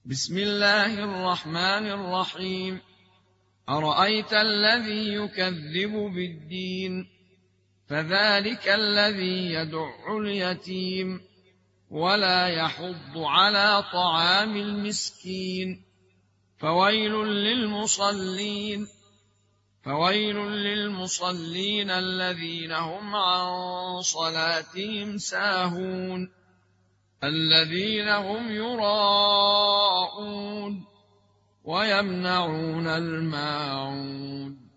بسم الله الرحمن الرحيم. أرأيت الذي يكذب بالدين فذلك الذي يدع اليتيم ولا يحض على طعام المسكين فويل للمصلين الذين هم عن صلاتهم ساهون الذين هم يراءون ويمنعون الماعون